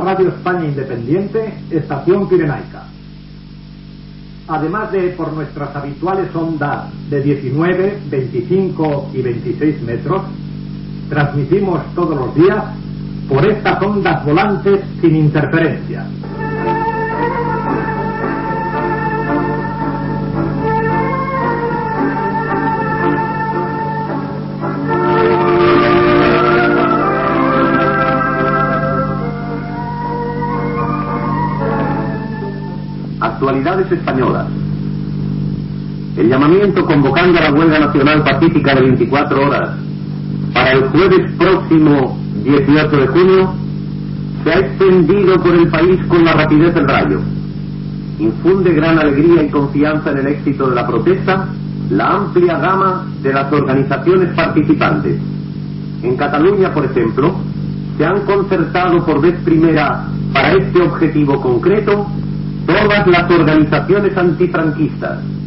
Radio España Independiente, Estación Pirenaica. Además de por nuestras habituales ondas de 19, 25 y 26 metros, transmitimos todos los días por estas ondas volantes sin interferencia. Actualidades españolas. El llamamiento convocando a la huelga nacional pacífica de 24 horas para el jueves próximo 18 de junio se ha extendido por el país con la rapidez del rayo. Infunde gran alegría y confianza en el éxito de la protesta la amplia gama de las organizaciones participantes. En Cataluña, por ejemplo, se han concertado por vez primera para este objetivo concreto todas las organizaciones antifranquistas.